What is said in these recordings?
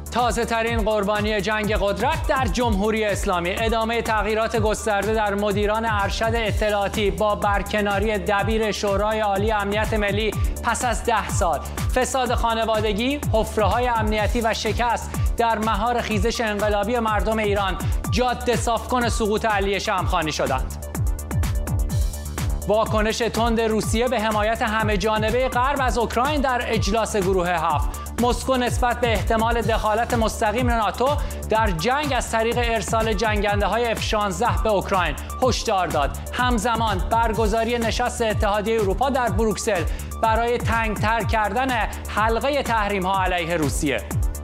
تازه ترین قربانی جنگ قدرت در جمهوری اسلامی، ادامه تغییرات گسترده در مدیران ارشد اطلاعاتی با برکناری دبیر شورای عالی امنیت ملی پس از 10 سال، فساد خانوادگی، حفره‌های امنیتی و شکست در مهار خیزش انقلابی مردم ایران جاده صافکن سقوط علی شمخانی شدند. واکنش تند روسیه به حمایت همه‌جانبه غرب از اوکراین در اجلاس گروه 7. مسکو نسبت به احتمال دخالت مستقیم ناتو در جنگ از طریق ارسال جنگنده‌های F-16 به اوکراین هشدار داد. همزمان برگزاری نشست اتحادیه اروپا در بروکسل برای تنگ‌تر کردن حلقه تحریم‌ها علیه روسیه.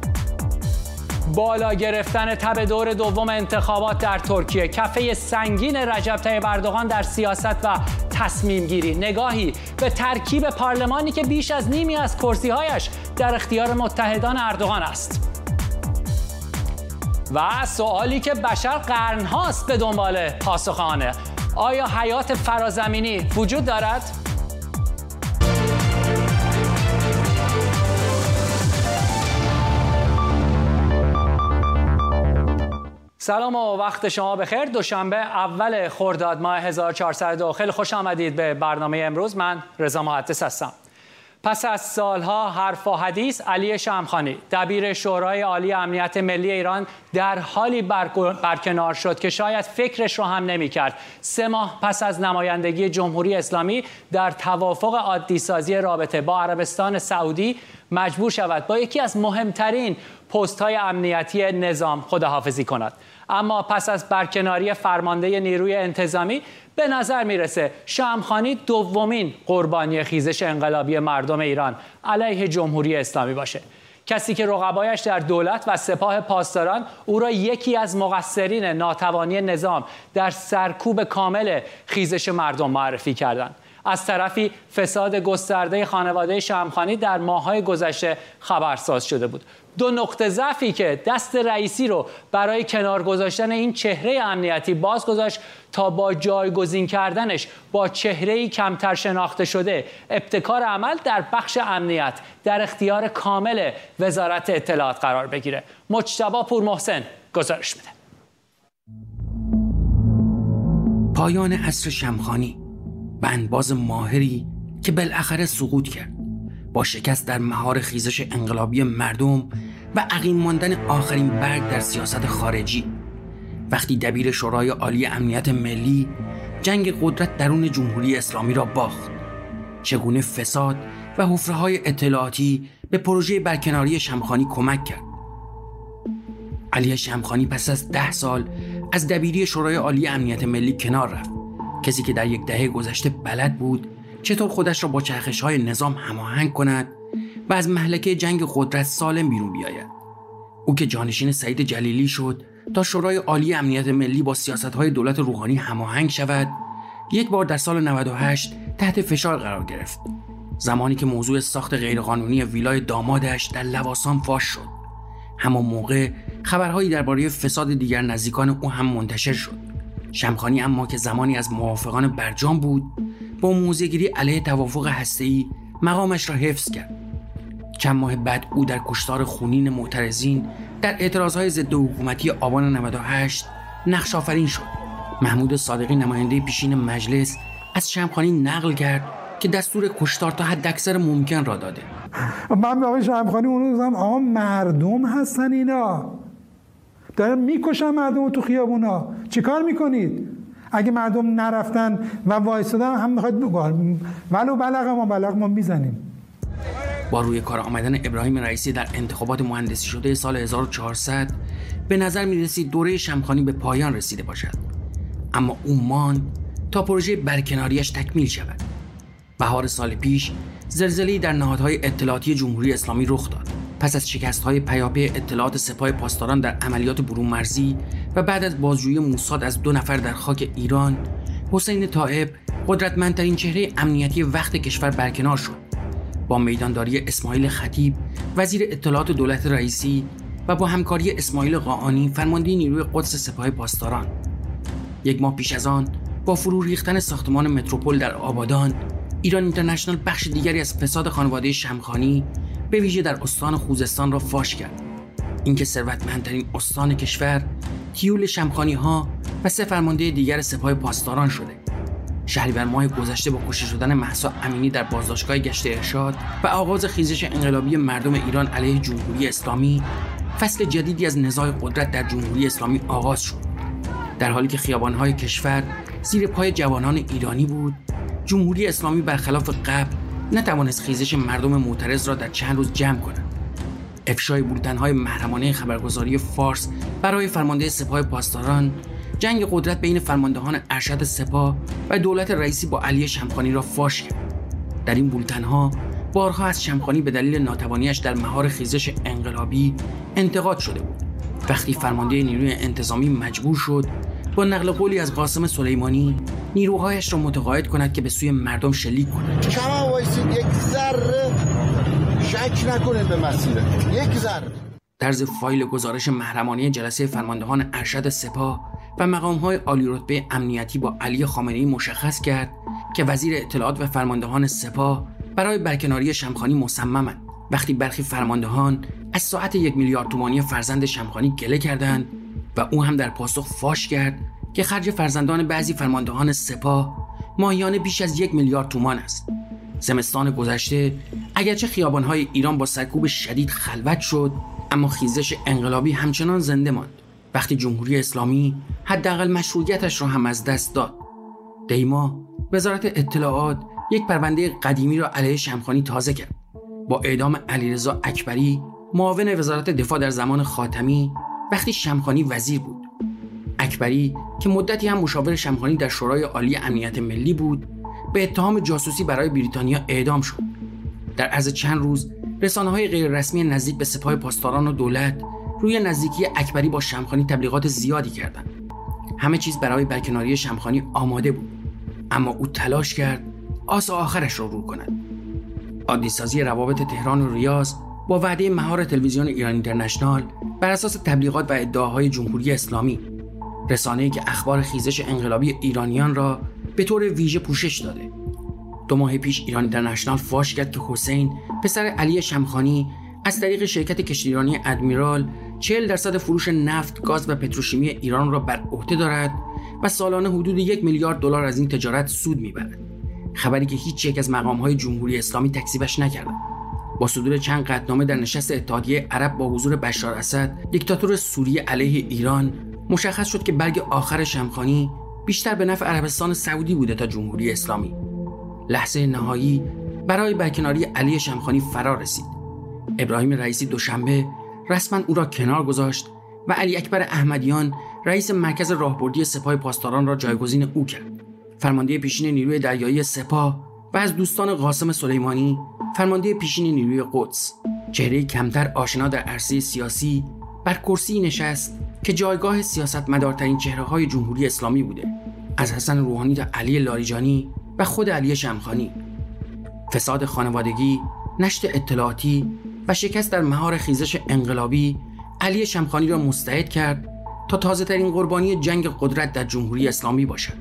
بالا گرفتن تب دور دوم انتخابات در ترکیه، کفه سنگین رجب طیب اردوغان در سیاست و تصمیم گیری، نگاهی به ترکیب پارلمانی که بیش از نیمی از کرسی‌هایش در اختیار متحدان اردوغان است. و سوالی که بشر قرن‌هاست به دنبال پاسخ آنه: آیا حیات فرازمینی وجود دارد؟ سلام و وقت شما بخیر. دوشنبه اول خرداد ماه 1402. خیلی خوش آمدید به برنامه امروز. من رضا محدث هستم. پس از سالها حرف و حدیث، علی شمخانی دبیر شورای عالی امنیت ملی ایران در حالی برکنار شد که شاید فکرش رو هم نمی‌کرد 3 ماه پس از نمایندگی جمهوری اسلامی در توافق عادی سازی رابطه با عربستان سعودی مجبور شود با یکی از مهمترین پست‌های امنیتی نظام خداحافظی کند. اما پس از برکناری فرمانده نیروی انتظامی به نظر میرسه شمخانی دومین قربانی خیزش انقلابی مردم ایران علیه جمهوری اسلامی باشه. کسی که رقبایش در دولت و سپاه پاسداران او را یکی از مقصرین ناتوانی نظام در سرکوب کامل خیزش مردم معرفی کردند. از طرفی فساد گسترده خانواده شمخانی در ماه‌های گذشته خبرساز شده بود. 2 نقطه ضعفی که دست رئیسی رو برای کنار گذاشتن این چهره امنیتی باز گذاشت تا با جایگزین کردنش با چهره‌ای کمتر شناخته شده، ابتکار عمل در بخش امنیت در اختیار کامل وزارت اطلاعات قرار بگیره. مجتبی پورمحسن گزارش میده. پایان عصر شمخانی، بندباز ماهری که بالاخره سقوط کرد با شکست در مهار خیزش انقلابی مردم و عقیم ماندن آخرین برگ در سیاست خارجی. وقتی دبیر شورای عالی امنیت ملی جنگ قدرت درون جمهوری اسلامی را باخت، چگونه فساد و حفره‌های اطلاعاتی به پروژه برکناری شمخانی کمک کرد. علی شمخانی پس از 10 سال از دبیری شورای عالی امنیت ملی کنار رفت. کسی که در 1 دهه گذشته بلد بود چطور خودش را با چرخش‌های نظام هماهنگ کند و از مهلکه جنگ قدرت سالم بیرون بیاید. او که جانشین سعید جلیلی شد تا شورای عالی امنیت ملی با سیاست‌های دولت روحانی هماهنگ شود، یک بار در سال 98 تحت فشار قرار گرفت. زمانی که موضوع ساخت غیرقانونی ویلای دامادش در لواسان فاش شد. همان موقع خبرهایی درباره فساد دیگر نزدیکان او هم منتشر شد. شمخانی اما که زمانی از موافقان برجام بود، با موضع‌گیری علیه توافق هسته‌ای مقامش را حفظ کرد. چند ماه بعد او در کشتار خونین معترضین در اعتراضهای ضد حکومتی آبان 98 نقش آفرین شد. محمود صادقی نماینده پیشین مجلس از شمخانی نقل کرد که دستور کشتار تا حداکثر ممکن را داده. من به آقای شمخانی اون روز گفتم آقا مردم هستن اینا، دارن میکشن مردم رو تو خیابونا، چیکار میکنید؟ اگه مردم نرفتن و وایسادن هم میخواید ولو بلغ ما میزنیم. با روی کار آمدن ابراهیم رئیسی در انتخابات مهندسی شده سال 1400 به نظر میرسید دوره شمخانی به پایان رسیده باشد، اما او ماند تا پروژه برکناریش تکمیل شود. بهار سال پیش زلزله‌ای در نهادهای اطلاعاتی جمهوری اسلامی رخ داد. پس از شکست‌های پیاپی اطلاعات سپاه پاسداران در عملیات برون مرزی و بعد از بازجویی موساد از 2 نفر در خاک ایران، حسین طائب قدرتمندترین چهره امنیتی وقت کشور برکنار شد. با میدانداری اسماعیل خطیب وزیر اطلاعات دولت رئیسی و با همکاری اسماعیل قاآنی فرمانده نیروی قدس سپاه پاسداران. 1 ماه پیش از آن با فرو ریختن ساختمان متروپول در آبادان، ایران اینترنشنال بخش دیگری از فساد خانواده شمخانی به ویژه در استان خوزستان را فاش کرد. اینکه ثروتمندترین استان کشور تیول شمخانی‌ها و 3 فرمانده دیگر سپاه پاسداران شده. شهریور ماه گذشته با کشته شدن مهسا امینی در بازداشتگاه گشت ارشاد و آغاز خیزش انقلابی مردم ایران علیه جمهوری اسلامی، فصل جدیدی از نزاع قدرت در جمهوری اسلامی آغاز شد. در حالی که خیابان‌های کشور زیر پای جوانان ایرانی بود، جمهوری اسلامی برخلاف قبل نتوانست خیزش مردم معترض را در چند روز جمع کند. افشای بولتن‌های محرمانه خبرگزاری فارس برای فرمانده سپاه پاسداران جنگ قدرت بین فرماندهان ارشد سپاه و دولت رئیسی با علی شمخانی را فاش کرد. در این بولتن‌ها بارها از شمخانی به دلیل ناتوانیش در مهار خیزش انقلابی انتقاد شده بود. وقتی فرمانده نیروی انتظامی مجبور شد با نقل قولی از قاسم سلیمانی نیروهایش را متقاعد کند که به سوی مردم شلیک کنند. کما وایسید، یک ذره شک نکنید به مسیرتون، یک ذره. طرز فایل گزارش محرمانه جلسه فرماندهان ارشد سپاه و مقام‌های عالی رتبه امنیتی با علی خامنه‌ای مشخص کرد که وزیر اطلاعات و فرماندهان سپاه برای برکناری شمخانی مصممند. وقتی برخی فرماندهان از ساعت 1 میلیارد تومانی فرزند شمخانی گله کردند و او هم در پاسخ فاش کرد که خرج فرزندان بعضی فرماندهان سپاه ماهیانه بیش از 1 میلیارد تومان است. زمستان گذشته اگرچه خیابان‌های ایران با سرکوب شدید خلوت شد، اما خیزش انقلابی همچنان زنده ماند. وقتی جمهوری اسلامی حداقل مشروعیتش را هم از دست داد. دیما وزارت اطلاعات یک پرونده قدیمی را علیه شمخانی تازه کرد. با اعدام علیرضا اکبری، معاون وزارت دفاع در زمان خاتمی، وقتی شمخانی وزیر بود. اکبری که مدتی هم مشاور شمخانی در شورای عالی امنیت ملی بود، به اتهام جاسوسی برای بریتانیا اعدام شد. در عرض چند روز رسانه‌های غیررسمی نزدیک به سپاه پاسداران و دولت روی نزدیکی اکبری با شمخانی تبلیغات زیادی کردند. همه چیز برای برکناری شمخانی آماده بود، اما او تلاش کرد آس آخرش را رو کند. عادی‌سازی روابط تهران و ریاض با وعده مهار تلویزیون ایران اینترنشنال بر اساس تبلیغات و ادعاهای جمهوری اسلامی، رسانه‌ای که اخبار خیزش انقلابی ایرانیان را به طور ویژه پوشش داده. 2 ماه پیش ایران اینترنشنال فاش کرد که حسین پسر علی شمخانی از طریق شرکت کشتیرانی ادمیرال 40% فروش نفت، گاز و پتروشیمی ایران را بر عهده دارد و سالانه حدود 1 میلیارد دلار از این تجارت سود میبرد. خبری که هیچ یک از مقام‌های جمهوری اسلامی تکذیبش نکردند. با صدور چند قطعنامه در نشست اتحادیه عرب با حضور بشار اسد، دیکتاتور سوریه علیه ایران، مشخص شد که برگ آخر شمخانی بیشتر به نفع عربستان سعودی بوده تا جمهوری اسلامی. لحظه نهایی برای برکناری علی شمخانی فرا رسید. ابراهیم رئیسی دوشنبه رسما او را کنار گذاشت و علی اکبر احمدیان رئیس مرکز راهبردی سپاه پاسداران را جایگزین او کرد. فرمانده پیشین نیروی دریایی سپاه و از دوستان قاسم سلیمانی فرمانده پیشین نیروی قدس، چهره کمتر آشنا در عرصه سیاسی، بر کرسی نشست که جایگاه سیاستمدارترین چهره‌های جمهوری اسلامی بوده، از حسن روحانی تا علی لاریجانی و خود علی شمخانی. فساد خانوادگی، نشت اطلاعاتی و شکست در مهار خیزش انقلابی علی شمخانی را مستعد کرد تا تازه‌ترین قربانی جنگ قدرت در جمهوری اسلامی باشد.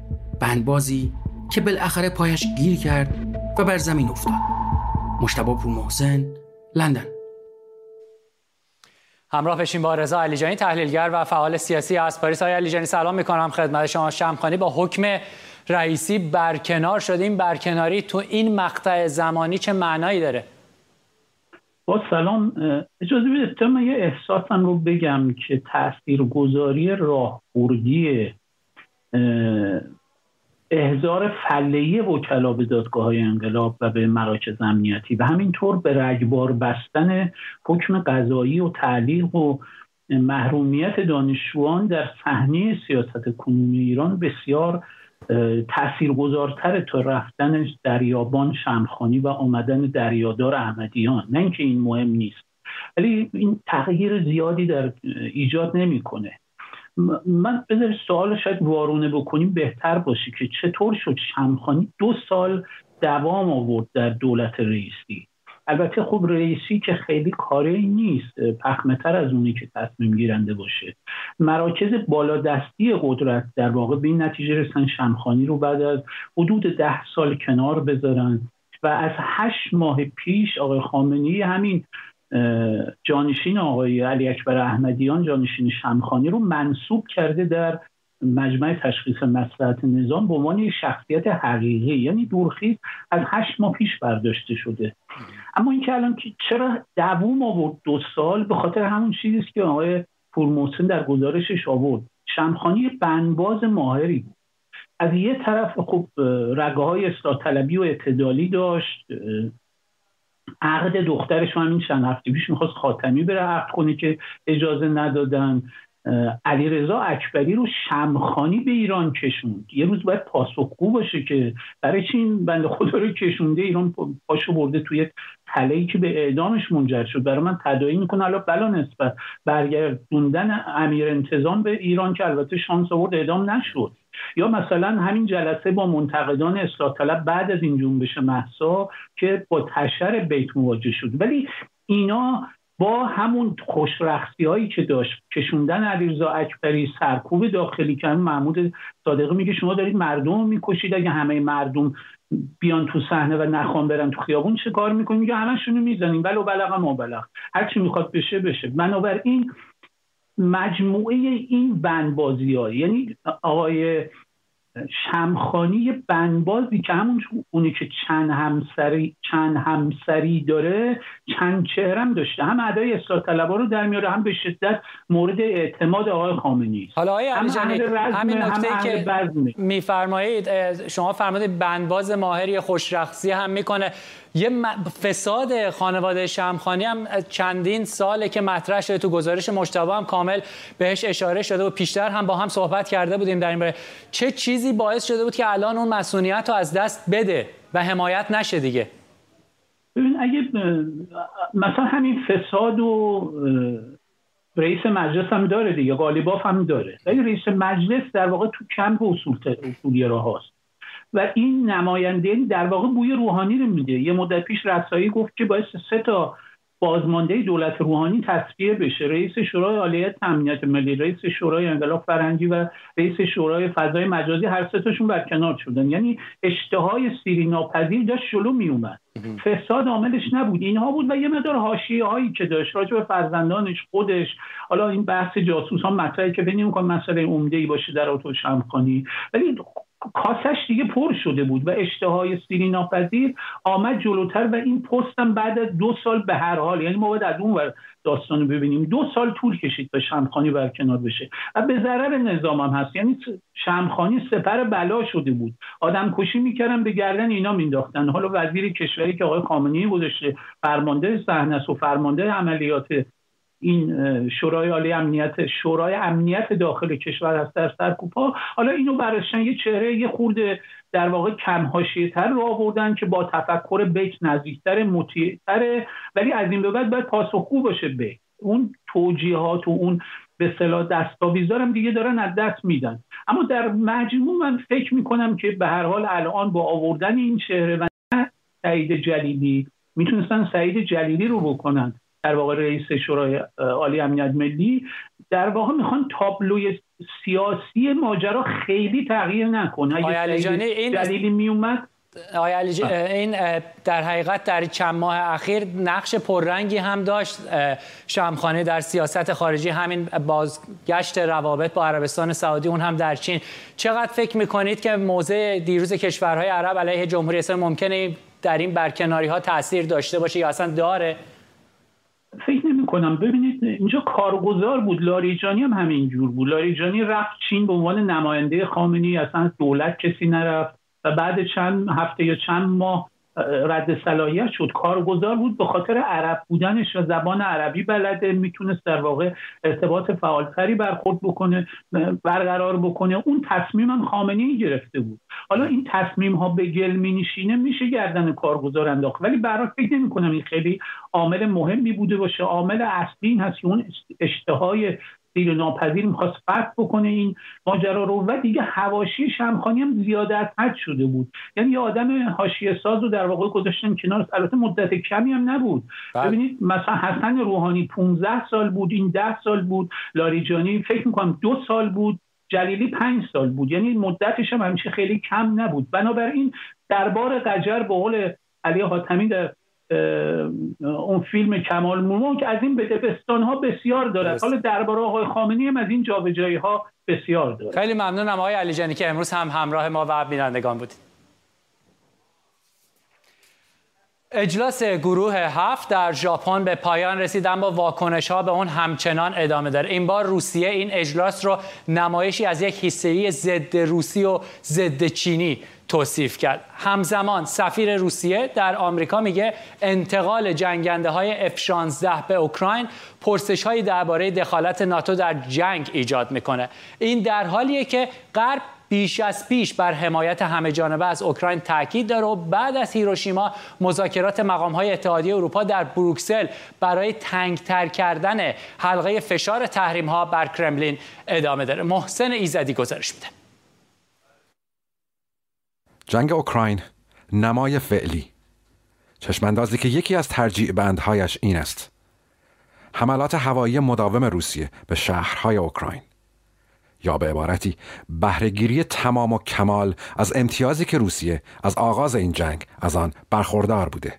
بندبازی که بالاخره پایش گیر کرد و بر زمین افتاد. مجتبی پورمحسن، لندن. همراه بشیم با رضا علیجانی، تحلیلگر و فعال سیاسی از پاریس. آقای علیجانی سلام می‌کنم خدمت شما. شمخانی با حکم رئیسی برکنار شد. این برکناری تو این مقطع زمانی چه معنایی داره؟ با سلام، اجازه بدید من یه احساسم رو بگم که تاثیرگذاری راهبردی احضار فله‌ای وکلا به دادگاه‌های انقلاب و به مراکز امنیتی و همینطور به رگبار بستن حکم قضایی و تعلیق و محرومیت دانشجویان در صحنه سیاست کنونی ایران بسیار تاثیرگذارتر تا رفتن دریابان شمخانی و آمدن دریادار احمدیان. نه اینکه این مهم نیست، ولی این تغییر زیادی در ایجاد نمی‌کنه. من بذار سوال شاید وارونه بکنیم بهتر باشه که چطور شد شمخانی 2 سال دوام آورد در دولت رئیسی. البته خب رئیسی که خیلی کاری نیست، پخمه‌تر از اونی که تصمیم گیرنده باشه. مراکز بالادستی قدرت در واقع به این نتیجه رسن شمخانی رو بعد از حدود 10 سال کنار بذارن و از 8 ماه پیش آقای خامنه‌ای همین جانشین آقای علی اکبر احمدیان، جانشین شمخانی رو منصوب کرده در مجمع تشخیص مصلحت نظام به عنوان یک شخصیت حقیقی، یعنی دورخیز از 8 ماه پیش برداشته شده. اما این که الان چرا دووم آورد 2 سال، به خاطر همون چیزی است که آقای پورمحسن در گزارشش آورد. شمخانی بندباز ماهری بود. از یه طرف خب رگه‌های اصلاح طلبی و اعتدالی داشت، عقد دخترش هم این چند هفته پیش میخواست خاتمی بره عقد کنه که اجازه ندادن. علیرضا اکبری رو شمخانی به ایران کشوند. یه روز باید پاسخگو باشه که برای چی این بنده خدا رو کشونده، ایران پاشو برده توی تله‌ای که به اعدامش منجر شد. برای من تداعی میکنه حالا بلا نسبت برگردوندن امیر انتظام به ایران که البته شانس آورد اعدام نشد، یا مثلا همین جلسه با منتقدان اصلاح طلب بعد از این جنبش مهسا که با تشر بیت مواجه شد. ولی اینا با همون خوشرخصی هایی که داشت، کشوندن علیرضا اکبری، سرکوب داخلی که محمود صادقی میگه شما دارید مردم میکشید، اگه همه مردم بیان تو صحنه و نخوان برن تو خیابون چه کار میکنیم؟ میگه همشونو میزنیم، ولو بلغ ما بلغ، هر چی میخواد بشه بشه. بنابراین مجموعه این بندبازی‌ها، یعنی آقای شمخانی بندبازی که همون اونی که چند همسری داره، چند چهرم داشته، هم ادای اصلاح طلبها رو در میاره، هم به شدت مورد اعتماد آقای خامنه‌ای است. حالا آقای علیجانی همین نکته که میفرمایید، شما فرمودید بندباز ماهری خوشرخصی هم میکنه. یه فساد خانواده شمخانی هم چندین ساله که مطرح شده، تو گزارش مجتبی هم کامل بهش اشاره شده و پیشتر هم با هم صحبت کرده بودیم در این باره. چه چیزی باعث شده بود که الان اون مسئولیت رو از دست بده و حمایت نشه دیگه؟ ببین اگه مثلا همین فساد و رئیس مجلس هم داره دیگه، قالیباف هم داره، ولی رئیس مجلس در واقع تو کمپ اصولی‌گرا هاست و این نماینده در واقع بوی روحانی رو میده. یه مدت پیش رسایی گفت که باید 3 تا بازمانده دولت روحانی تصفیه بشه: رئیس شورای عالیه امنیت ملی، رئیس شورای انقلاب فرهنگی و رئیس شورای فضای مجازی. هر 3 تاشون برکنار شدن. یعنی اشتهای سیری ناپذیر داشت جلو می اومد. فساد عاملش نبود، اینها بود و یه مقدار حاشیه‌هایی که داشت راجع به فرزندانش، خودش. حالا این بحث جاسوس ها مطرحی که نمی‌کنه مسئله عمده‌ای باشه در آتو شمخانی، ولی کاسش دیگه پر شده بود و اشتهای سیری ناپذیر آمد جلوتر و این پست هم بعد از 2 سال به هر حال، یعنی ما باید از اون ور داستانو ببینیم، 2 سال طول کشید تا شمخانی برکنار بشه و به ضرر نظام هم هست. یعنی شمخانی سپر بلا شده بود، آدم کشی میکردن به گردن اینا مینداختن. حالا وزیر کشوری که آقای خامنه‌ای گذاشته، فرمانده صحنه و فرمانده عملیات این شورای عالی امنیت، شورای امنیت داخل کشور هست در سرکوب‌ها، حالا اینو براشتن یه چهره یه خورده در واقع کم حاشیه‌تر رو آوردن که با تفکر بیت نزدیک‌تر، مطیع‌تر، ولی از این به بعد باید پاسخگو باشه به اون توجیهات و اون به اصطلاح دستاویزا هم دیگه دارن از دست میدن. اما در مجموع من فکر میکنم که به هر حال الان با آوردن این چهره و سعید جلیلی، میتونستن سعید جلیلی رو بکنن در واقع رئیس شورای عالی امنیت ملی، در واقع میخوان تابلوی سیاسی ماجرا خیلی تغییر نکنه. اگه جلیلی میومد، این در حقیقت در چند ماه اخیر نقش پررنگی هم داشت شمخانی در سیاست خارجی، همین بازگشت روابط با عربستان سعودی، اون هم در چین. چقدر فکر میکنید که موضع دیروز کشورهای عرب علیه جمهوری اسلامی ممکنه در این برکناری ها تاثیر داشته باشه یا اصلا داره؟ فکر نمی کنم. ببینید اینجا کارگزار بود، لاریجانی هم همینجور بود. لاریجانی رفت چین به عنوان نماینده خامنه‌ای، اصلا دولت کسی نرفت و بعد چند هفته یا چند ماه رد صلاحیت شد. کارگزار بود، به خاطر عرب بودنش و زبان عربی بلده، میتونست در واقع ارتباط فعالتری برقرار بکنه. اون تصمیم هم خامنه‌ای گرفته بود. حالا این تصمیم ها به گل می‌نشینه، میشه گردن کارگزار انداخت، ولی برای فکر نمی‌کنم این خیلی عامل مهمی بوده باشه. عامل اصلی این هست که اون اشتهای سیر ناپذیر میخواست فتح بکنه این ماجرا رو و دیگه حواشی شمخانی هم زیاده از حد شده بود. یعنی یه آدم حاشیه ساز رو در واقع گذاشتن کنار. البته مدت کمی هم نبود. ببینید مثلا حسن روحانی 15 سال بود، این 10 سال بود، لاریجانی فکر میکنم 2 سال بود، جلیلی 5 سال بود، یعنی مدتش هم همیشه خیلی کم نبود. بنابراین دربار قجر به قول علی حاتمی در اون فیلم کمال مومن که از این بدبستان‌ها بسیار داره. حالا درباره آقای خامنه‌ای هم از این جابجایی‌ها بسیار داره. خیلی ممنونم آقای علیجانی که امروز هم همراه ما و بینندگان بودید. اجلاس گروه 7 در ژاپن به پایان رسید، اما واکنش‌ها به اون همچنان ادامه داره. این بار روسیه این اجلاس رو نمایشی از یک هیستری ضد روسی و ضد چینی توصیف کرد. همزمان سفیر روسیه در آمریکا میگه انتقال جنگنده‌های F-16 به اوکراین پرسش‌هایی درباره دخالت ناتو در جنگ ایجاد میکنه. این در حالیه که غرب بیش از پیش بر حمایت همه‌جانبه از اوکراین تاکید داره و بعد از هیروشیما مذاکرات مقام‌های اتحادیه اروپا در بروکسل برای تنگ‌تر کردن حلقه فشار تحریم‌ها بر کرملین ادامه داره. محسن ایزدی گزارش میده. جنگ اوکراین نمای فعلی، چشماندازی که یکی از ترجیع بندهایش این است: حملات هوایی مداوم روسیه به شهرهای اوکراین، یا به عبارتی بهره‌گیری تمام و کمال از امتیازی که روسیه از آغاز این جنگ از آن برخوردار بوده.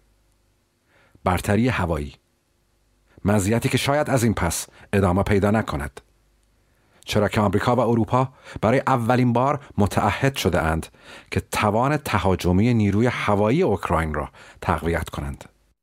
برتری هوایی، مزیتی که شاید از این پس ادامه پیدا نکند، چرا که آمریکا و اروپا برای اولین بار متعهد شده اند که توان تهاجمی نیروی هوایی اوکراین را تقویت کنند.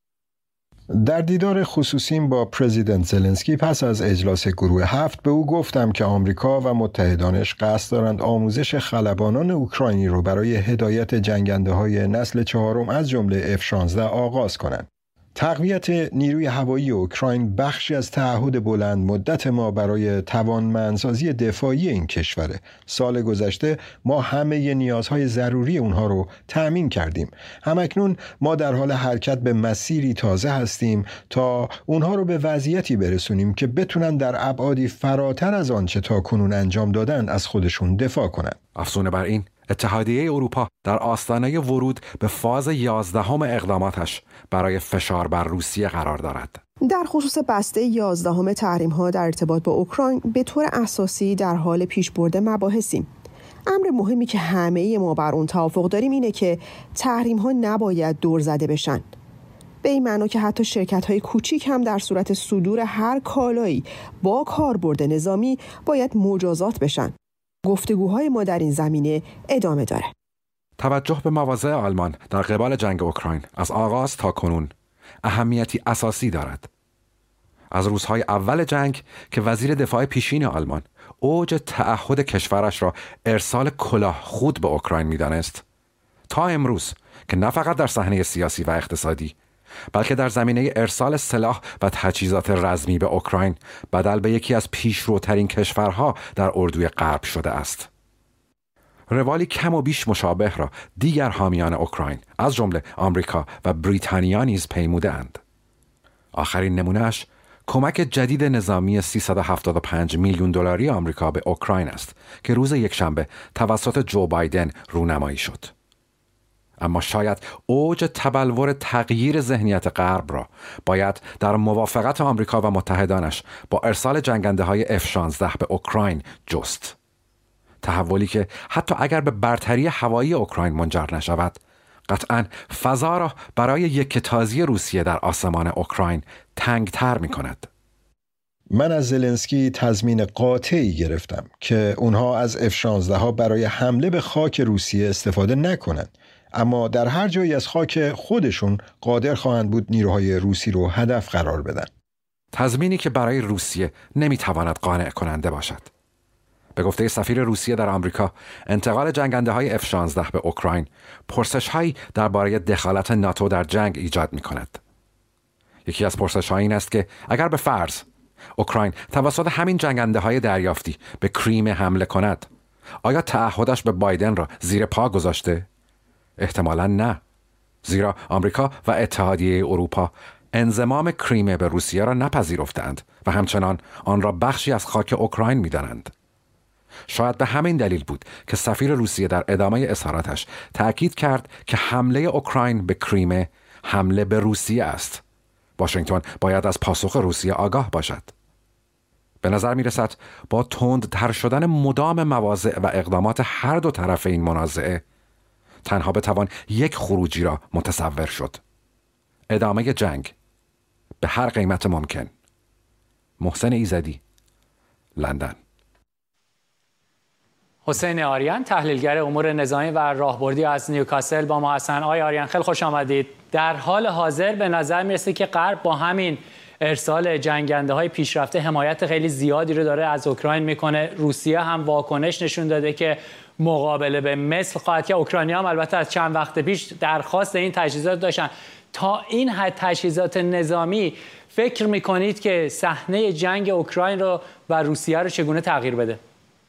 در دیدار خصوصیم با پرزیدنت زلنسکی پس از اجلاس گروه 7 به او گفتم که آمریکا و متحدانش قصد دارند آموزش خلبانان اوکراینی را برای هدایت جنگنده‌های نسل 4 از جمله F-16 آغاز کنند. تقویت نیروی هوایی اوکراین بخشی از تعهد بلند مدت ما برای توانمندسازی دفاعی این کشوره. سال گذشته ما همه نیازهای ضروری اونها رو تأمین کردیم. همکنون ما در حال حرکت به مسیری تازه هستیم تا اونها رو به وضعیتی برسونیم که بتونن در ابعادی فراتر از آنچه تا کنون انجام دادن از خودشون دفاع کنن. افزون بر این، اتحادیه اروپا در آستانه ورود به فاز 11 اقداماتش برای فشار بر روسیه قرار دارد. در خصوص بسته 11 تحریم‌ها در ارتباط با اوکراین به طور اساسی در حال پیشبرد مباحثیم. امر مهمی که همه ما بر اون توافق داریم اینه که تحریم‌ها نباید دور زده بشن. به این معنی که حتی شرکت‌های کوچیک هم در صورت صدور هر کالایی با کاربرد نظامی باید مجازات بشن. گفتگوهای ما در این زمینه ادامه داره. توجه به مواضع آلمان در قبال جنگ اوکراین از آغاز تا کنون اهمیتی اساسی دارد. از روزهای اول جنگ که وزیر دفاع پیشین آلمان اوج تعهد کشورش را ارسال کلاه خود به اوکراین می‌دانست، تا امروز که نه فقط در صحنه سیاسی و اقتصادی بلکه در زمینه ارسال سلاح و تجهیزات رزمی به اوکراین بدل به یکی از پیشروترین کشورها در اردوی غرب شده است. روالی کم و بیش مشابه را دیگر حامیان اوکراین از جمله آمریکا و بریتانیا نیز پیموده‌اند. آخرین نمونهش کمک جدید نظامی 375 میلیون دلاری آمریکا به اوکراین است که روز یکشنبه توسط جو بایدن رونمایی شد. اما شاید اوج تبلور تغییر ذهنیت غرب را باید در موافقت آمریکا و متحدانش با ارسال جنگنده‌های F-16 به اوکراین جست. تحولی که حتی اگر به برتری هوایی اوکراین منجر نشود، قطعاً فضا را برای یکتازی روسیه در آسمان اوکراین تنگتر می کند. من از زلنسکی تضمین قاطعی گرفتم که اونها از F-16 ها برای حمله به خاک روسیه استفاده نکنند، اما در هر جایی از خاک خودشون قادر خواهند بود نیروهای روسی رو هدف قرار بدن. تضمینی که برای روسیه نمیتواند قانع کننده باشد. به گفته سفیر روسیه در آمریکا، انتقال جنگنده‌های F-16 به اوکراین پرسش‌هایی درباره دخالت ناتو در جنگ ایجاد می‌کند. یکی از پرسش‌ها این است که اگر به فرض اوکراین توسط همین جنگنده‌های دریافتی به کریم حمله کند، آیا تعهدش به بایدن را زیر پا گذاشته؟ احتمالاً نه، زیرا آمریکا و اتحادیه اروپا انضمام کریم به روسیه را نپذیرفتند و همچنان آن را بخشی از خاک اوکراین می‌دانند. شاید به همین دلیل بود که سفیر روسیه در ادامه اظهاراتش تأکید کرد که حمله اوکراین به کریم حمله به روسیه است. واشنگتن باید از پاسخ روسیه آگاه باشد. به نظر می رسد با تندتر شدن مدام مواضع و اقدامات هر دو طرف این منازعه تنها بتوان یک خروجی را متصور شد. ادامه جنگ به هر قیمت ممکن. محسن ایزدی، لندن. حسین آریان، تحلیلگر امور نظامی و راهبردی از نیوکاسل با ما هستن. آقای آریان خیلی خوش آمدید. در حال حاضر به نظر میرسه که غرب با همین ارسال جنگنده های پیشرفته حمایت خیلی زیادی رو داره از اوکراین میکنه. روسیه هم واکنش نشون داده که مقابله به مثل خواهد کرد. اوکراینیا هم البته از چند وقت پیش درخواست این تجهیزات داشتن. تا این حد تجهیزات نظامی فکر میکنید که صحنه جنگ اوکراین رو و روسیه رو چگونه تغییر بده؟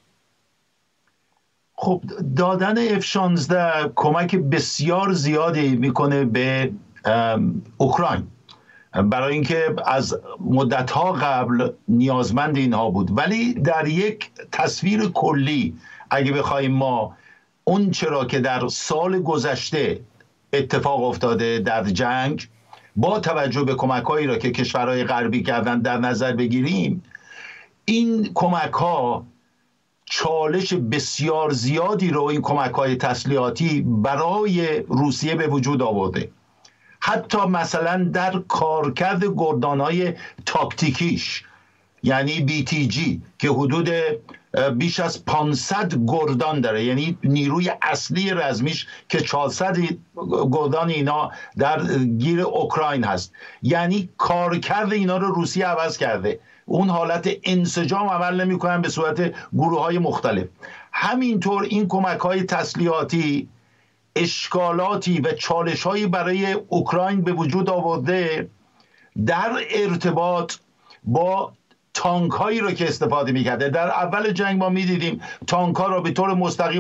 خب دادن F-16 کمک بسیار زیادی میکنه به اوکراین، برای اینکه از مدت‌ها قبل نیازمند اینها بود. ولی در یک تصویر کلی اگه بخوایم ما اون چرا که در سال گذشته اتفاق افتاده در جنگ با توجه به کمک‌هایی را که کشورهای غربی کردن در نظر بگیریم، این کمک‌ها چالش بسیار زیادی رو این کمک‌های تسلیحاتی برای روسیه به وجود آورده. حتی مثلا در کارکرد گردان‌های تاکتیکیش، یعنی BTG که حدود بیش از 500 گردان داره، یعنی نیروی اصلی رزمیش که 400 گردان اینا در گیر اوکراین هست، یعنی کارکرد اینا رو روسیه عوض کرده. اون حالت انسجام عمل نمی‌کنن، به صورت گروه‌های مختلف. همینطور این کمک‌های تسلیحاتی اشکالاتی و چالش‌هایی برای اوکراین به وجود آورده در ارتباط با تانک هایی رو که استفاده می‌کرده. در اول جنگ ما می‌دیدیم تانک ها رو به طور مستقیم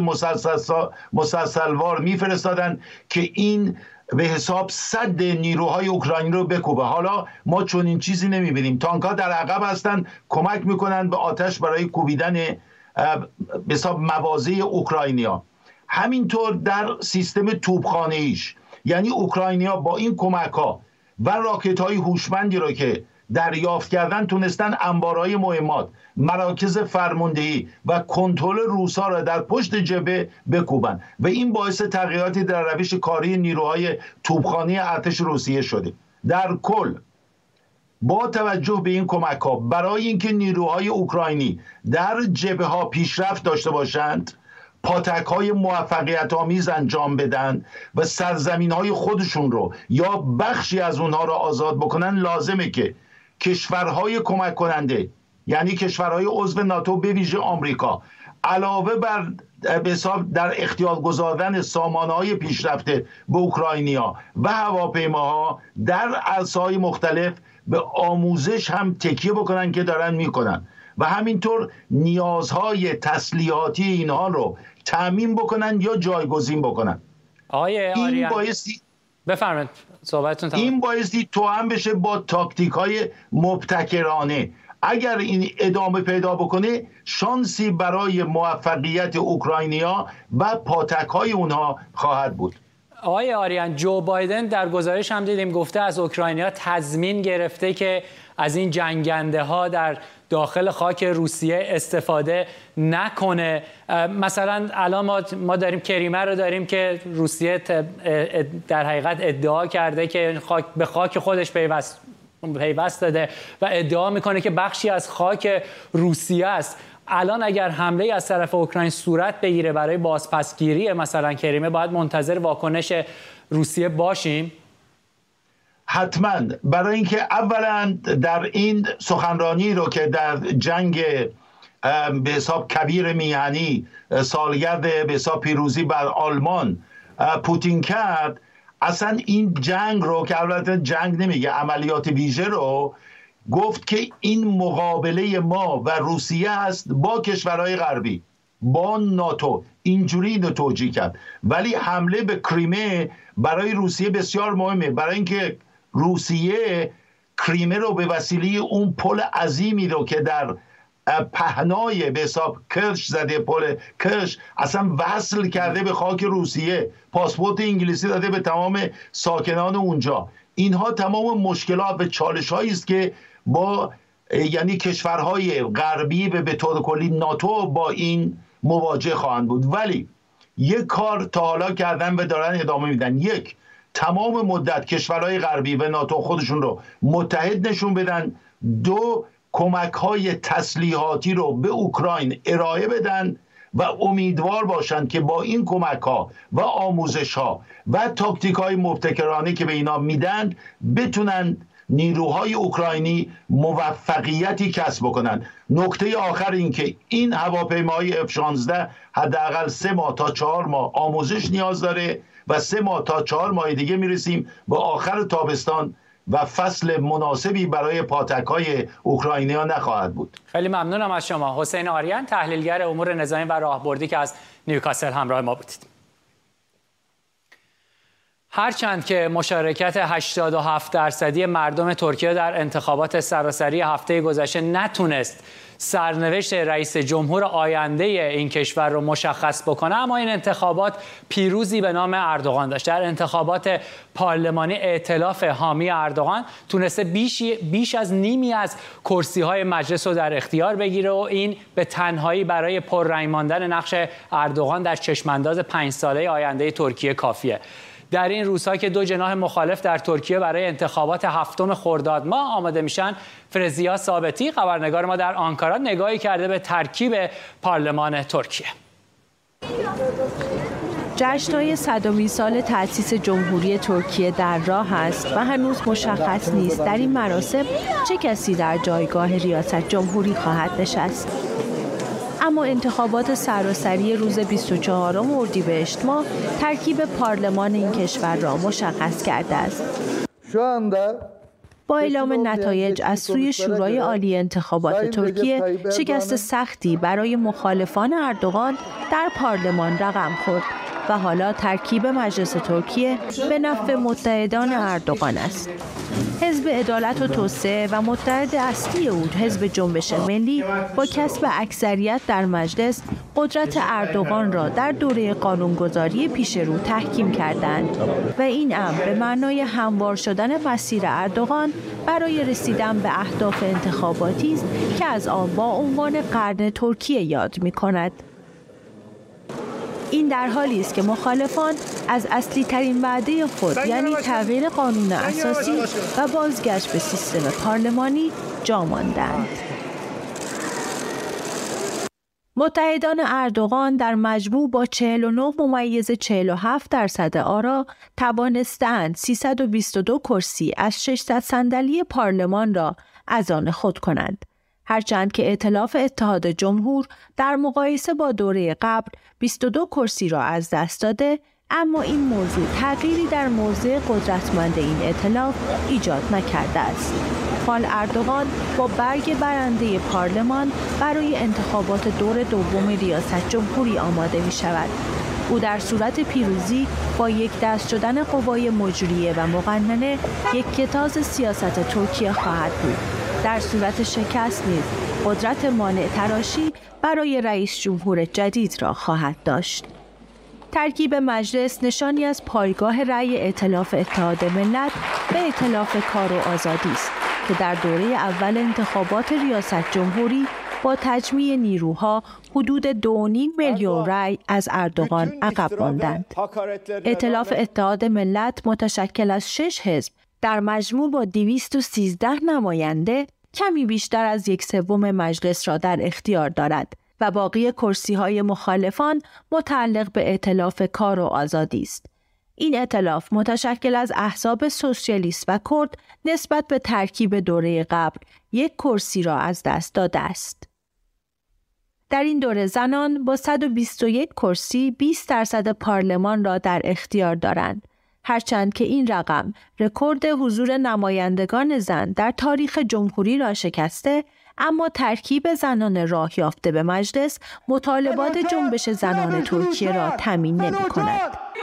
مسلسلوار می‌فرستادن که این به حساب صد نیروهای اوکراینی رو بکوبه. حالا ما چون این چیزی نمی‌بینیم. تانک ها در عقب هستن، کمک می‌کنن به آتش برای کوبیدن به حساب مواضع اوکراینیا. همینطور در سیستم توپخانه‌ایش، یعنی اوکراینیا با این کمک‌ها و راکت‌های هوشمندی رو که دریافت کردن تونستن انبارهای مهمات، مراکز فرماندهی و کنترل روس‌ها را در پشت جبهه بکوبن و این باعث تغییراتی در روش کاری نیروهای توپخانه ارتش روسیه شده. در کل با توجه به این کمک‌ها، برای اینکه نیروهای اوکراینی در جبهه‌ها پیشرفت داشته باشند، پاتک‌های موفقیت آمیز انجام بدن و سرزمین‌های خودشون رو یا بخشی از اونها رو آزاد بکنن، لازمه که کشورهای کمک کننده، یعنی کشورهای عضو ناتو به ویژه آمریکا، علاوه بر به حساب در اختیار گذاردن سامانه‌های پیشرفته به اوکراینیا و هواپیماها در عرصه‌های مختلف به آموزش هم تکیه بکنن که دارن میکنن و همینطور نیازهای تسلیحاتی اینها رو تأمین بکنن یا جایگزین بکنن. این بایستی بفرمایید صحبتتون تمام. این بایستی توأم بشه با تاکتیک‌های مبتکرانه. اگر این ادامه پیدا بکنه، شانسی برای موفقیت اوکراینیا و پاتک‌های اونها خواهد بود. آقای آریان، جو بایدن در گزارش هم دیدیم گفته از اوکراینیا تضمین گرفته که از این جنگنده ها در داخل خاک روسیه استفاده نکنه. مثلا الان ما داریم کریمه رو داریم که روسیه در حقیقت ادعا کرده که به خاک خودش پیوست داده و ادعا میکنه که بخشی از خاک روسیه است. الان اگر حمله از طرف اوکراین صورت بگیره برای بازپسگیری مثلا کریمه، باید منتظر واکنش روسیه باشیم؟ حتما، برای اینکه اولا در این سخنرانی رو که در جنگ به حساب کبیر میهنی سالگرد به حساب پیروزی بر آلمان پوتین کرد، اصلا این جنگ رو که البته جنگ نمیگه، عملیات ویژه رو گفت که این مقابله ما و روسیه است با کشورهای غربی، با ناتو، اینجوری اینو توجیه کرد. ولی حمله به کریمه برای روسیه بسیار مهمه، برای اینکه روسیه کریمه رو به وسیله اون پل عظیمی رو که در پهنای به حساب کرش زده، پل کرش اصلا وصل کرده به خاک روسیه، پاسپورت انگلیسی داده به تمام ساکنان اونجا. اینها تمام مشکلات و چالش‌هایی است که با یعنی کشورهای غربی و به طور کلی ناتو با این مواجه خواهند بود. ولی یک کار تا حالا کردن و دارن ادامه میدن. یک، تمام مدت کشورهای غربی و ناتو خودشون رو متحد نشون بدن، دو کمک‌های تسلیحاتی رو به اوکراین ارائه بدن و امیدوار باشند که با این کمک‌ها و آموزش‌ها و تاکتیک‌های مبتکرانه که به اینا میدن بتونن نیروهای اوکراینی موفقیتی کسب بکنن. نکته آخر این که این هواپیماهای F-16 حداقل 3 ماه تا 4 ماه آموزش نیاز داره و 3 ماه تا 4 ماه دیگه میرسیم به آخر تابستان و فصل مناسبی برای پاتک‌های اوکراینی‌ها نخواهد بود. خیلی ممنونم از شما. حسین آریان، تحلیلگر امور نظامی و راهبردی که از نیوکاسل همراه ما بودید. هرچند که مشارکت 87% مردم ترکیه در انتخابات سراسری هفته گذشته نتونست سرنوشت رئیس جمهور آینده این کشور رو مشخص بکنه، اما این انتخابات پیروزی به نام اردوغان داشت. در انتخابات پارلمانی ائتلاف حامی اردوغان تونسته بیش از نیمی از کرسی‌های مجلس رو در اختیار بگیره و این به تنهایی برای پررنگ ماندن نقش اردوغان در چشمانداز 5 ساله آینده ترکیه کافیه. در این روزها که دو جناح مخالف در ترکیه برای انتخابات 7 خرداد ماه آماده میشن، فرزیا ثابتی خبرنگار ما در آنکارا نگاهی کرده به ترکیب پارلمان ترکیه. جشن‌های 100مین سال تأسیس جمهوری ترکیه در راه است و هنوز مشخص نیست در این مراسم چه کسی در جایگاه ریاست جمهوری خواهد نشست. اما انتخابات سراسری روز 24 اردیبهشت ماه ترکیب پارلمان این کشور را مشخص کرده است. با اعلام نتایج از سوی شورای عالی انتخابات ترکیه، شکست سختی برای مخالفان اردوغان در پارلمان رقم خورد و حالا ترکیب مجلس ترکیه به نفع متحدان اردوغان است. حزب عدالت و توسعه و متحد اصلی او، حزب جنبش ملی، با کسب اکثریت در مجلس قدرت اردوغان را در دوره قانونگذاری پیش رو تحکیم کردند و این امر به معنای هموار شدن مسیر اردوغان برای رسیدن به اهداف انتخاباتی است که از آن با عنوان قرن ترکیه یاد می‌کند. این در حالی است که مخالفان از اصلی ترین وعده خود، یعنی تغییر قانون اساسی و بازگشت به سیستم پارلمانی، جا ماندند. متحدان اردوغان در مجموع با 49.47% آرا توانستند 322 کرسی از 600 صندلی پارلمان را از آن خود کنند. هرچند که ائتلاف اتحاد جمهور در مقایسه با دوره قبل 22 کرسی را از دست داده، اما این موضوع تغییری در موضع قدرتمند این ائتلاف ایجاد نکرده است. حال اردوغان با برگ برنده پارلمان برای انتخابات دور دوم ریاست جمهوری آماده می شود. او در صورت پیروزی با یک دست شدن قوای مجریه و مقننه یک کتاز سیاست ترکیه خواهد بود. در صورت شکست نیز قدرت مانع تراشی برای رئیس جمهور جدید را خواهد داشت. ترکیب مجلس نشانی از پایگاه رأی ائتلاف اتحاد ملت به ائتلاف کار و آزادی است که در دوره اول انتخابات ریاست جمهوری با تجمیع نیروها حدود 2.5 میلیون رأی از اردوغان عقب ماندند. ائتلاف اتحاد ملت متشکل از 6 حزب در مجموع با 213 نماینده کمی بیشتر از 1/3 مجلس را در اختیار دارد و باقی کرسی‌های مخالفان متعلق به ائتلاف کار و آزادی است. این ائتلاف متشکل از احزاب سوسیالیست و کرد نسبت به ترکیب دوره قبل 1 کرسی را از دست داده است. در این دوره زنان با 121 کرسی 20% پارلمان را در اختیار دارند. هرچند که این رقم رکورد حضور نمایندگان زن در تاریخ جمهوری را شکسته، اما ترکیب زنان راه یافته به مجلس مطالبات جنبش زنان ترکیه را تامین نمی‌کند.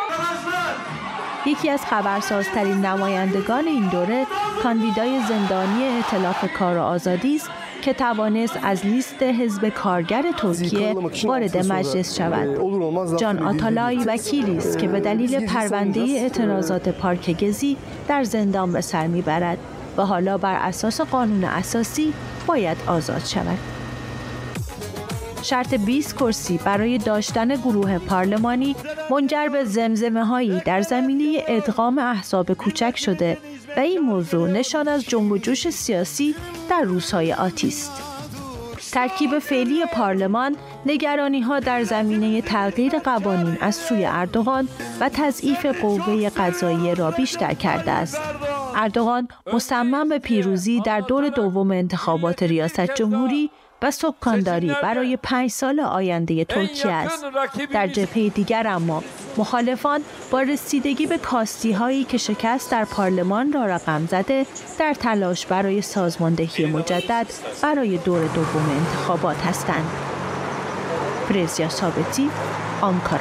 یکی از خبرسازترین نمایندگان این دوره کاندیدای زندانی ائتلاف کار و آزادی است که توانست از لیست حزب کارگر ترکیه وارد مجلس شود. جان آتالای وکیلی است که به دلیل پرونده اعتراضات پارک گزی در زندان به سر میبرد و حالا بر اساس قانون اساسی باید آزاد شود. شرط 20 کرسی برای داشتن گروه پارلمانی منجر به زمزمه‌هایی در زمینه ادغام احزاب کوچک شده و این موضوع نشان از جنب و جوش سیاسی در روزهای آتی است. ترکیب فعلی پارلمان نگرانی‌ها در زمینه تغییر قوانین از سوی اردوغان و تضعیف قوه قضاییه را بیشتر کرده است. اردوغان مصمم به پیروزی در دور دوم انتخابات ریاست جمهوری و سکانداری برای 5 سال آینده ترکیه است. در جبهه دیگر اما مخالفان با رسیدگی به کاستی‌هایی که شکست در پارلمان را رقم زده در تلاش برای سازماندهی مجدد برای دور دوم انتخابات هستند. فرزیا ثابتی، آنکارا.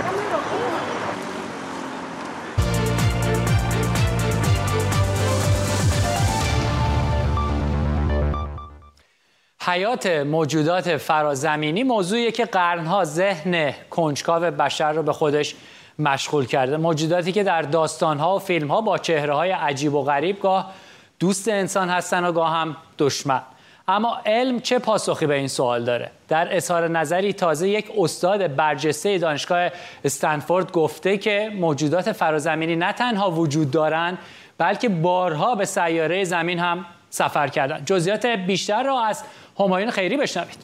حیات موجودات فرازمینی موضوعیه که قرنها ذهن کنجکاو بشر رو به خودش مشغول کرده. موجوداتی که در داستانها و فیلمها با چهره‌های عجیب و غریب گاه دوست انسان هستن و گاه هم دشمن. اما علم چه پاسخی به این سوال داره؟ در اظهار نظری تازه یک استاد برجسته دانشگاه استنفورد گفته که موجودات فرازمینی نه تنها وجود دارن بلکه بارها به سیاره زمین هم سفر کردن. جزئیات بیشتر را از همایون خیری بشنوید.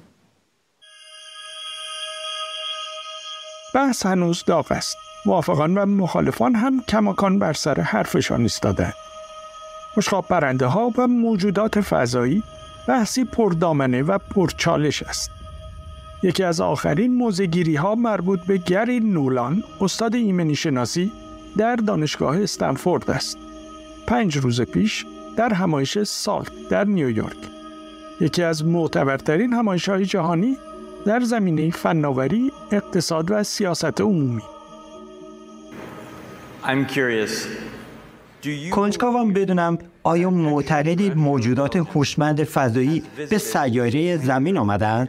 بحث هنوز داغ است. موافقان و مخالفان هم کماکان بر سر حرفشان ایستادند. مشغاب پرنده ها و موجودات فضایی بحثی پردامنه و پرچالش است. یکی از آخرین موضع‌گیری ها مربوط به گری نولان، استاد ایمنی شناسی در دانشگاه استنفورد است. 5 روز پیش در همایش سالت در نیویورک، یکی از معتبرترین همایش‌های جهانی در زمینه فناوری، اقتصاد و سیاست عمومی. کنجکاوم بدونم آیا معتقدید موجودات هوشمند فضایی به سیاره زمین آمدند؟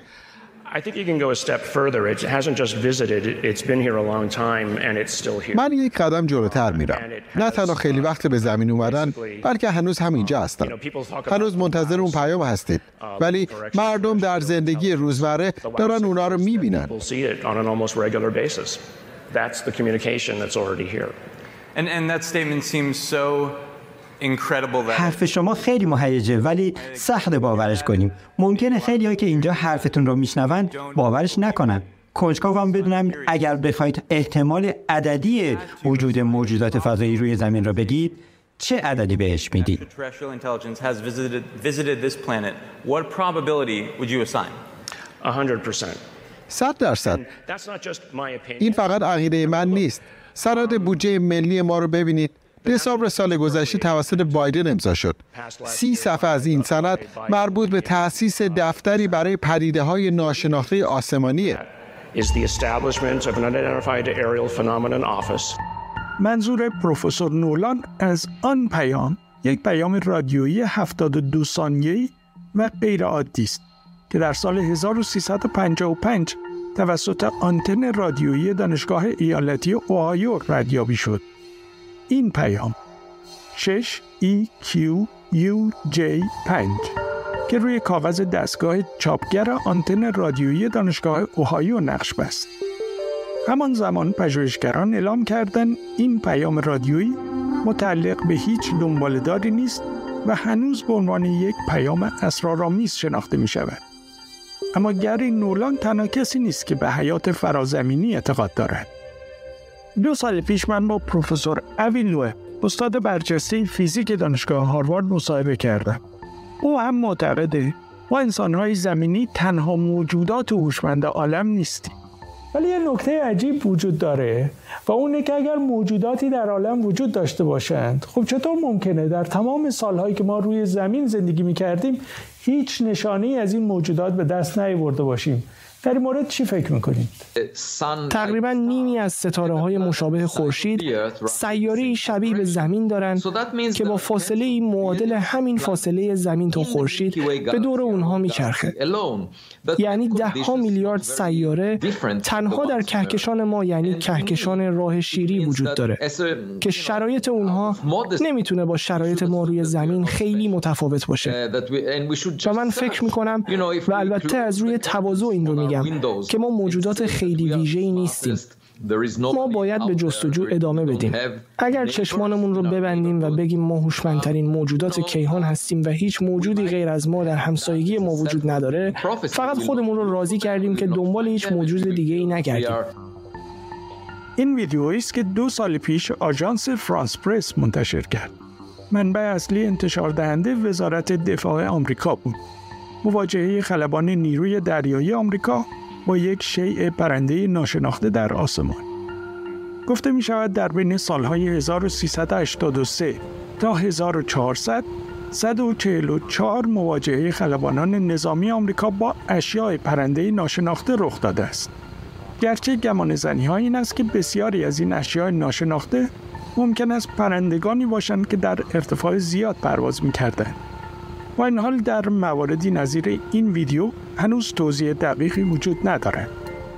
من یک قدم جلوتر میرم. نه تنها خیلی وقت به زمین اومدن بلکه هنوز هم اینجا هستن. هنوز منتظر اون پیام هستید. ولی مردم در زندگی روزمره دارن اونا رو میبینن. حرف شما خیلی مهیجه ولی سخت باورش کنیم. ممکنه خیلی‌ها که اینجا حرفتون رو میشنون باورش نکنن. کنجکاوم بدونم اگر بخواید احتمال عددی وجود موجودات فضایی روی زمین را بگید چه عددی بهش میدید؟ 100%. این فقط عقیده من نیست. سند بودجه ملی ما رو ببینید. دسامبر سال گذشته توسط بایدن امضا شد. 30 صفحه از این سند مربوط به تأسیس دفتری برای پدیده‌های ناشناخته آسمانیه. منظور پروفسور نولان از آن پیام یک پیام رادیویی 72 ثانیه‌ای و غیر عادی است که در سال 1355 توسط آنتن رادیویی دانشگاه ایالتی اوهایو ردیابی شد. این پیام 6EQUJ5 که روی کاغذ دستگاه چاپگر آنتن رادیویی دانشگاه اوهایو نقش بست. همان زمان پژوهشگران اعلام کردند این پیام رادیویی متعلق به هیچ دنباله‌داری نیست و هنوز به عنوان یک پیام اسرارآمیز شناخته می شود. اما گری نولان تنها کسی نیست که به حیات فرازمینی اعتقاد دارد. 2 سال پیش من با پروفسور اوین لوه، استاد برجسته فیزیک دانشگاه هاروارد مصاحبه کردم. او هم معتقده ما انسان‌های زمینی تنها موجودات هوشمند عالم نیستیم. ولی یه نکته عجیب وجود داره و اونه که اگر موجوداتی در عالم وجود داشته باشند، خب چطور ممکنه در تمام سالهایی که ما روی زمین زندگی می‌کردیم هیچ نشانه‌ای از این موجودات به دست نیاورده باشیم؟ در این مورد چی فکر میکنید؟ تقریبا نیمی از ستاره‌های مشابه خورشید سیاره‌ای شبیه به زمین دارند که با فاصله معادل همین فاصله زمین تا خورشید به دور اونها میچرخه. یعنی 10 میلیارد سیاره تنها در کهکشان ما، یعنی کهکشان راه شیری وجود داره که شرایط اونها نمیتونه با شرایط ما روی زمین خیلی متفاوت باشه. و من فکر میکنم و البته از روی تواضع این رو میگم بگم که ما موجودات خیلی ویژه‌ای نیستیم. ما باید به جستجو ادامه بدیم. اگر چشمانمون رو ببندیم و بگیم ما هوشمندترین موجودات کیهان هستیم و هیچ موجودی غیر از ما در همسایگی ما وجود نداره، فقط خودمون رو راضی کردیم که دنبال هیچ موجود دیگه‌ای نگردیم. این ویدیویی است که 2 سال پیش آژانس فرانس پرس منتشر کرد. منبع اصلی انتشار دهنده وزارت دفاع آمریکا بود. مواجهه خلبان نیروی دریایی آمریکا با یک شیء پرنده ناشناخته در آسمان. گفته می شود در بین سالهای 1383 تا 1400 144 مواجهه خلبانان نظامی آمریکا با اشیاء پرنده ناشناخته رخ داده است. گرچه گمانه‌زنی ها این است که بسیاری از این اشیاء ناشناخته ممکن است پرندگانی باشند که در ارتفاع زیاد پرواز می‌کردند. با این حال در مواردی نظیر این ویدیو هنوز توضیح دقیقی وجود ندارد.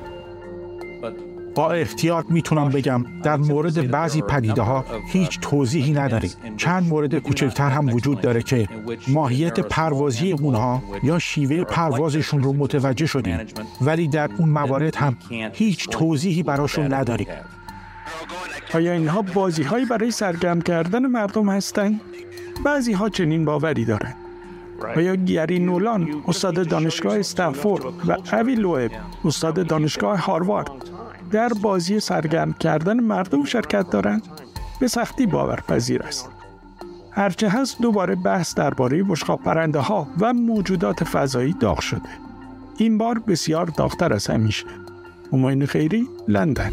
با احتیاط میتونم بگم در مورد بعضی پدیده‌ها هیچ توضیحی نداریم. چند مورد کوچکتر هم وجود داره که ماهیت پروازی اونها یا شیوه پروازشون رو متوجه شدیم، ولی در اون موارد هم هیچ توضیحی براشون نداریم. آیا اینها بازی‌هایی برای سرگرم کردن مردم هستند؟ بعضی‌ها چنین باوری دارند. آیا گری نولان، استاد دانشگاه استنفورد و اوی لوئب، استاد دانشگاه هاروارد، در بازی سرگرم کردن مردم شرکت دارند؟ به سختی باورپذیر است. هرچه هست دوباره بحث درباره بشقاب پرنده ها و موجودات فضایی داغ شده. این بار بسیار داغ‌تر از همیشه. همایون خیری، لندن.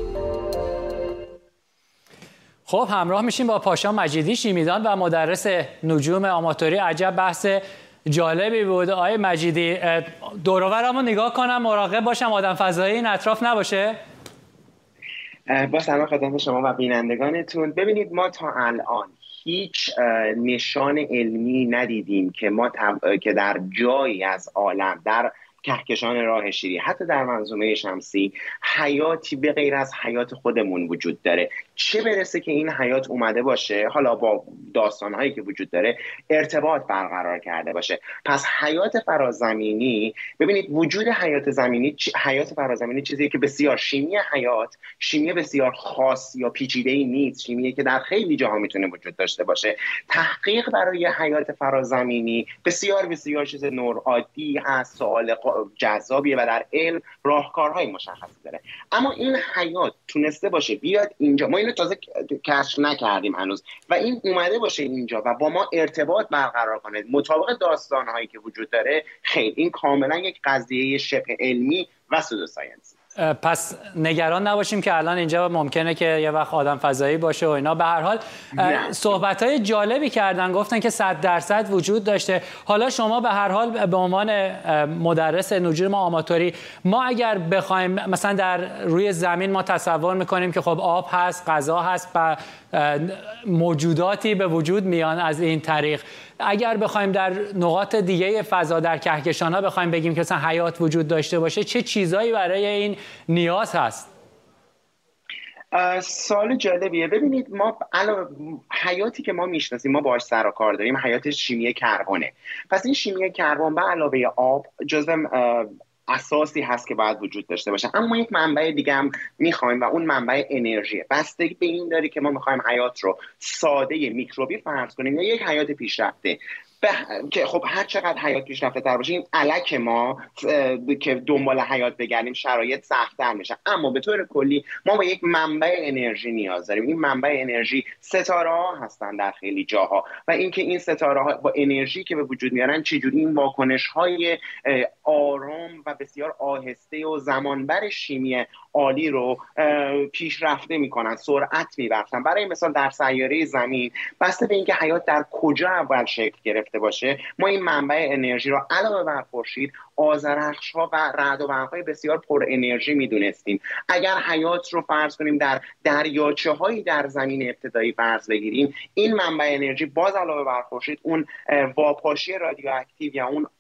خب همراه میشیم با پاشا مجیدی شیمیدان و مدرس نجوم آماتوری. عجب بحث جالبی بود. آقای مجیدی، دور و برمو نگاه کنم، مراقب باشم آدم فضایی این اطراف نباشه. با سلام خدمت شما و بینندگانتون. ببینید ما تا الان هیچ نشان علمی ندیدیم که در جایی از عالم، در کهکشان راه شیری، حتی در منظومه شمسی، حیاتی به غیر از حیات خودمون وجود داره. چه برسه که این حیات اومده باشه حالا با داستانهایی که وجود داره ارتباط برقرار کرده باشه. پس حیات فرازمینی، ببینید وجود حیات فرازمینی چیزیه که بسیار شیمی بسیار خاص یا پیچیده‌ای نیست، شیمیه که در خیلی جاها میتونه وجود داشته باشه. تحقیق برای حیات فرازمینی بسیار بسیار چیز نورعادی هست، سوال جذابیه و در علم راهکارهای مشخصی داره. اما این حیات تونسته باشه بیاد اینجا، ما اینو تازه کشف نکردیم هنوز، و این اومده باشه اینجا و با ما ارتباط برقرار کنه مطابق داستانهایی که وجود داره، خیلی این کاملا یک قضیه شبه علمی و سودوساینسی. پس نگران نباشیم که الان اینجا ممکنه که یه وقت آدم فضایی باشه و اینا. به هر حال صحبت‌های جالبی کردن، گفتن که 100% وجود داشته. حالا شما به هر حال به عنوان مدرس نجوم آماتوری، ما اگر بخوایم مثلا در روی زمین ما تصور میکنیم که خب آب هست، غذا هست و موجوداتی به وجود میان از این طریق، اگر بخوایم در نقاط دیگه فضا، در کهکشان‌ها بخوایم بگیم که مثلا حیات وجود داشته باشه، چه چیزایی برای این نیاز هست؟ سوال جالبیه. ببینید ما حیاتی که ما میشناسیم، ما باهاش سر و کار داریم، حیات شیمی کربونه. پس این شیمی کربن به علاوه آب جزو اساسی هست که باید وجود داشته باشه. اما یک منبع دیگه هم میخوایم و اون منبع انرژیه. بستگی به این داره که ما میخوایم حیات رو ساده میکروبی فرض کنیم یا یک حیات پیشرفته. که خب هر چقدر حیات پیشرفته تر باشه، این الک ما که دنبال حیات بگردیم شرایط سخت‌تر میشه. اما به طور کلی ما با یک منبع انرژی نیاز داریم. این منبع انرژی ستاره‌ها هستن در خیلی جاها، و اینکه این ستاره‌ها با انرژی که به وجود میارن چجوری این واکنش‌های آرام و بسیار آهسته و زمانبر شیمی عالی رو پیشرفته میکنن، سرعت میبخشن. برای مثال در سیاره زمین، بسته به اینکه حیات در کجا اول شکل گرفته باشه، ما این منبع انرژی رو علاوه بر خورشید، آذرخش‌ها و رعد و برق‌های بسیار پر انرژی میدونستیم. اگر حیات رو فرض کنیم در دریاچه‌هایی در زمین ابتدایی فرض بگیریم، این منبع انرژی باز علاوه بر خورشید اون واپاشی رادیواکتیو یا اون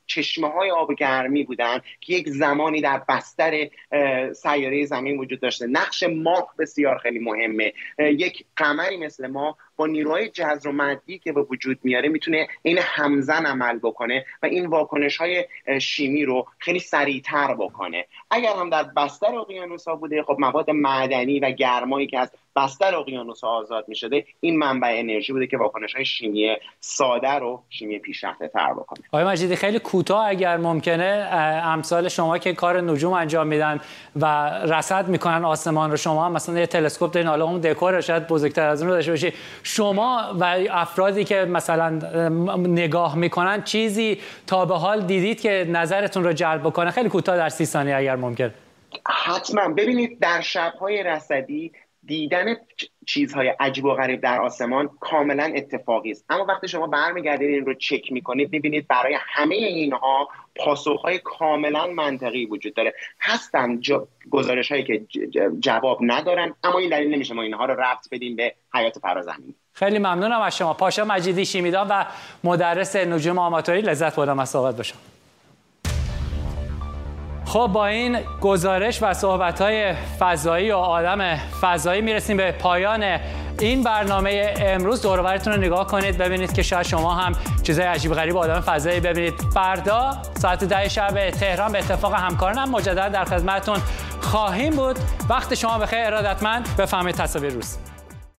چشمه‌های آب گرمی بودن که یک زمانی در بستر سیاره زمین وجود داشته. نقش ماه بسیار خیلی مهمه. یک قمری مثل ما با نیروهای جذر و مدی که به وجود میاره میتونه این همزن عمل بکنه و این واکنش‌های شیمی رو خیلی سریعتر بکنه. اگر هم در بستر اقیانوس‌ها بوده، خب مواد معدنی و گرمایی که از بستر اقیانوس‌ها آزاد می‌شده، این منبع انرژی بوده که واکنش‌های شیمی ساده رو شیمی پیشرفته‌تر بکنه. آقای مجیدی خیلی کوتاه اگر ممکنه، امثال شما که کار نجوم انجام میدن و رصد میکنن آسمان رو، شما هم مثلا یه تلسکوپ دارین، حالا اون دکور شاید بزرگتر از اون رو داشته باشی، شما و افرادی که مثلا نگاه میکنن چیزی تا به حال دیدید که نظرتون رو جلب بکنه؟ خیلی کوتاه در 30 ثانیه اگر ممکن. حتما. ببینید در شب‌های رصدی دیدن چیزهای عجیب و غریب در آسمان کاملا اتفاقی است، اما وقتی شما برمیگردید این رو چک میکنید میبینید برای همه اینها پاسخهای کاملا منطقی وجود داره. هستن گزارش‌هایی که جواب ندارن، اما این دلیل نمیشه ما اینها رو ربط بدیم به حیات فرازمینی. خیلی ممنونم از شما. پاشا مجیدی، شیمیدان و مدرس نجوم آماتوری، لذت بردم از صحبت با شما. خب با این گزارش و صحبت‌های فضایی و آدم فضایی میرسیم به پایان این برنامه امروز. دور و برتون رو نگاه کنید ببینید که شاید شما هم چیزای عجیب غریب آدم فضایی ببینید. فردا ساعت 10 شب تهران به اتفاق همکارانم مجددا در خدمتتون خواهیم بود. وقت شما بخیر. ارادتمند. بفرمایید تصاویر روز.